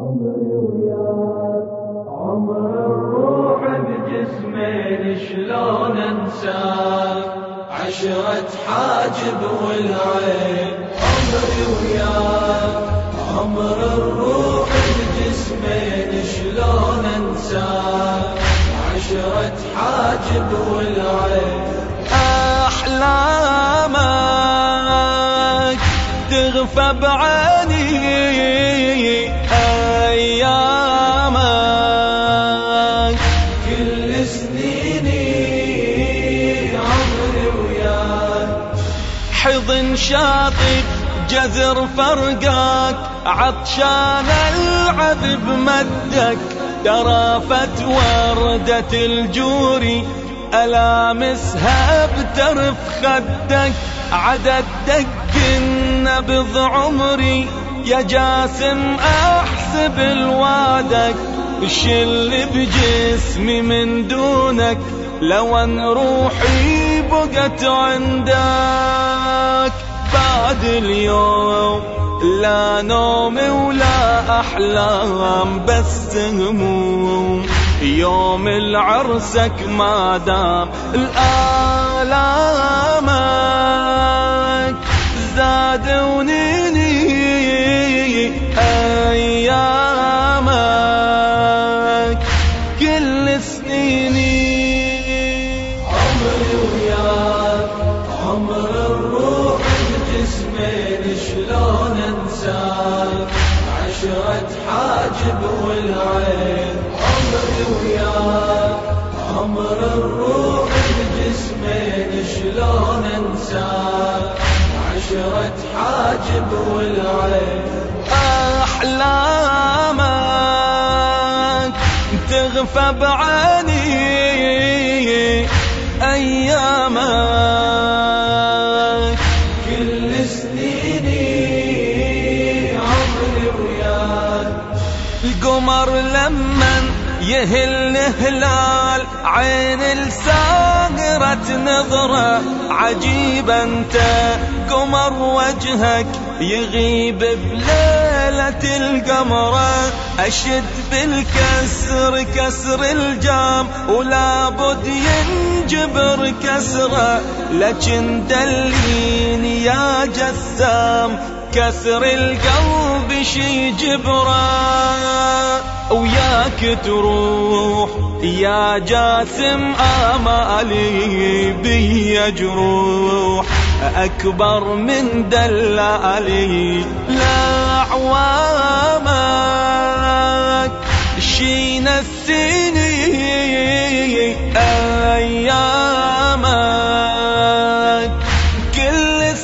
عمري وياك عمر الروح بجسمين شلون انساك عشرة حاجب والعين عمري وياك عمر الروح بجسمين شلون انساك عشرة حاجب والعين أحلامك تغفى بعيني أيامك كل سنيني عمري وياك حضن شاطئ جذر فرقك عطشان العذب مدك درافت وردة الجوري ألامسها بترف خدك عدد دق النبض عمري يا جاسم أحسب الوادك الشل بجسمي من دونك لو ان روحي بقت عندك بعد اليوم لا نوم ولا أحلام بس هموم يوم العرسك ما دام الآلامك زادونيني أيامك كل سنيني عمري وياك عمر الروح بجسمين شلون انساك عشرة حاجب والعين عمري وياك عمر الروح بجسمين شلون انساك عشرة حاجب والعين أحلامك تغفى بعيني أيامك كل سنيني عمري وياك القمر لمن يهل هلال عين الساهرة نظرة عجيبة انت قمر وجهك يغيب بليلة القمرة أشد بالكسر كسر الجام ولا بد ينجبر كسره لكن دليني يا جسام كسر القلب شي جبره وياك تروح يا جاسم آمالي بي جروح أكبر من دلالي لا أعوامك شي نسيني أيامك كل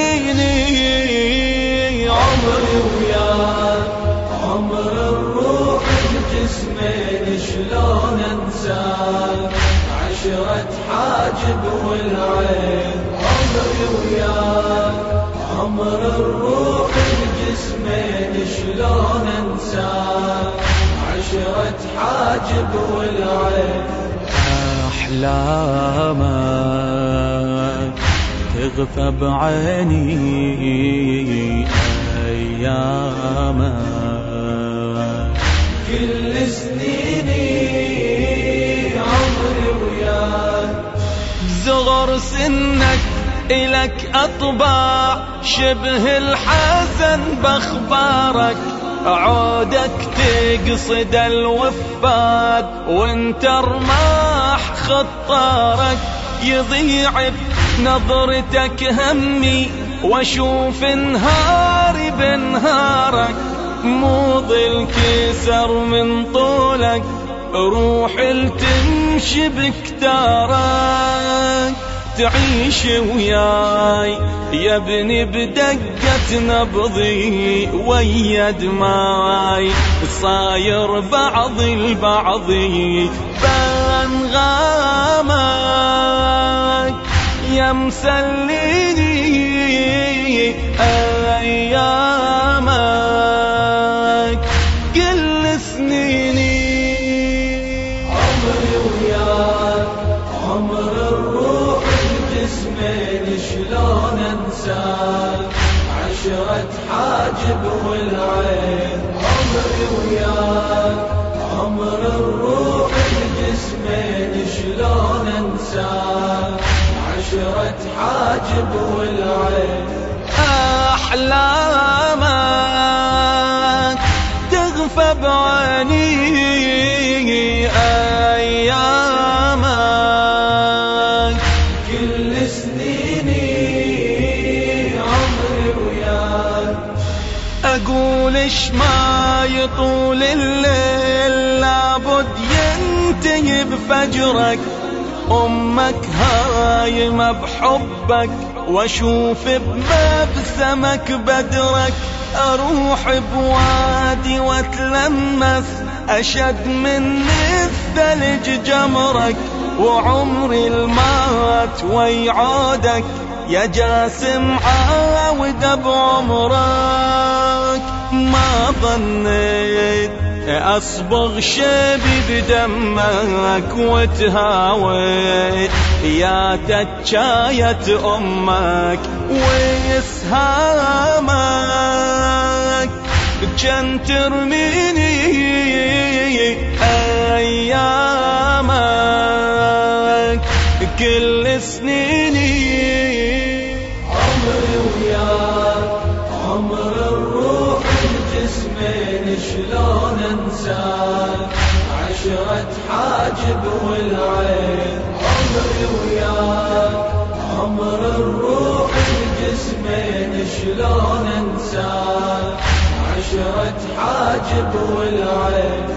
سنيني عمري وياك عمر الروح بجسمين شلون انساك عشرة حاجب والعين عمري وياك عمر الروح بجسمين شلون انساك عشرة حاجب والعين أحلامك تغفى بعيني أيامك كل سنيني عمري وياك صغر سنك إلك أطباع شبه الحزن بأخبارك عودك تقصد الوفاد وانت رماح خطارك يضيع بنظرتك همي واشوف نهاري بنهارك موض الكسر من طولك روح التمشي بكتارك تعيش وياي يا ابني بدقة نبضي ويا دماي صاير بعض البعضي بانغامك يا مسليني أيامك كل سنيني عمري وياك عمر الروح بجسمين شلون انساك عشرة حاجب والعين عمري وياك انساك، عشرة حاجب والعين. أحلامك تغفى بعيني، أيامك كل سنيني عمري وياك. أقول إيش ما يطول الليل لابد ينتهي بفجرك. أمك هايمة بحبك واشوف بمبسمك بدرك. اروح بوادي واتلمس اشد من الثلج جمرك. وعمري المات ويعودك يا جاسم عاود بعمرك. ما ظنيت أصبغ شيبي بدمك وتهاويت يا تجاية أمك وإسهامك. كان ترميني أيامك كل سنيني. عمري وياك عمر الروح الجسمين شلون انساك، عشرة حاجب والعين. عمري وياك عمر الروح الجسمين شلون انساك، عشرة حاجب والعين.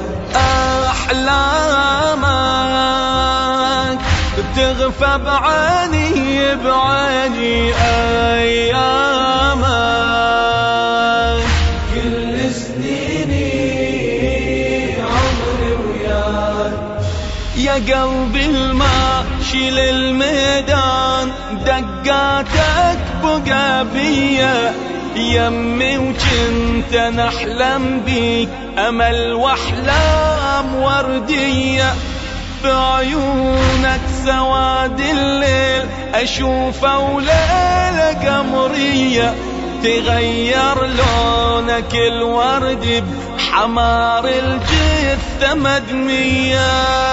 أحلامك تغفى بعيني بعيني، أيامك كل سنيني عمري وياك. يا قلبي الماشي للميدان دقاتك بقى بيا يمي. وجنت نحلم بيك أمل وأحلام وردية. بعيونك سواد الليل أشوفه وليلة قمرية. تغير لونك الورد بحمار الجثة مدمية.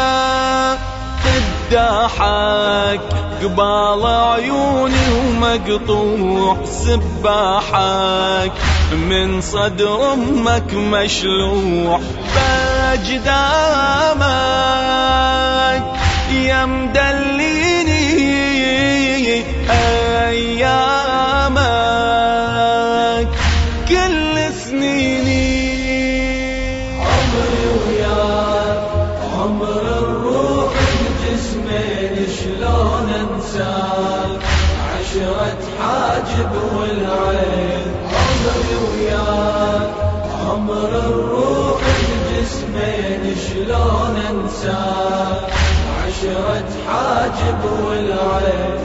قداحك قبال عيوني ومقطوع سباحك من صدر أمك مشلوع بأجدامك. يا مدليني أيامك كل سنيني. عمري وياك عمر الروح الجسمين شلون انساك، عشرة حاجب والعين. عمري وياك عمر الروح الجسمين شلون انساك، عشرة حاجب والعين.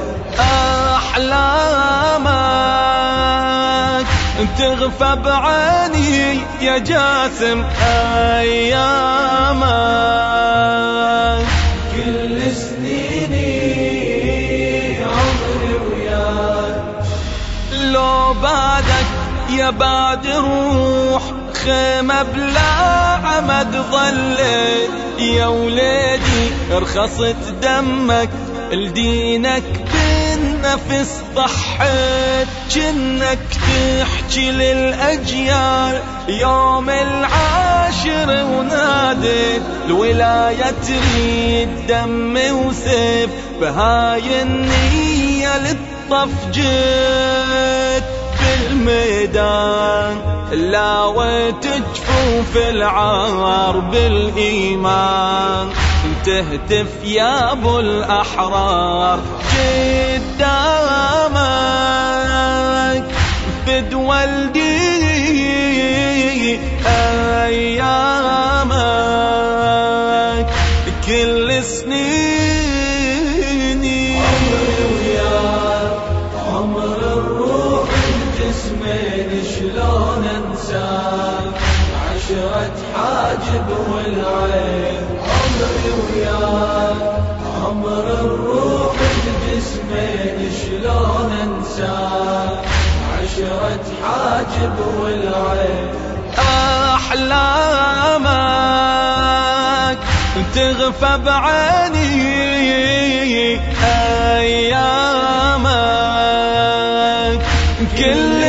أحلامك تغفى بعيني يا جاسم، أيامك كل سنيني عمري وياك. لو بعدك يا بعد روح خيمة بلا عمد ظلت. يا وليدي رخصت دمك لدينك بالنفس ضحيت. جنك تحكي للأجيال يوم العاشر وناديت. الولاية تريد دم وسيف بهاي النية للطف جيت. بالميدان لاويت جفوف العار بالإيمان. تهتف يا ابو الأحرار قدامك فد والدي أيامك كل سنيني. عمري وياك عمر الروح الجسمين شلون انساك، عشرة حاجب والعين. عمري وياك عمر الروح الجسمين شلون انساك، عشرة حاجب والعين. أحلامك تغفى بعيني أيامك كل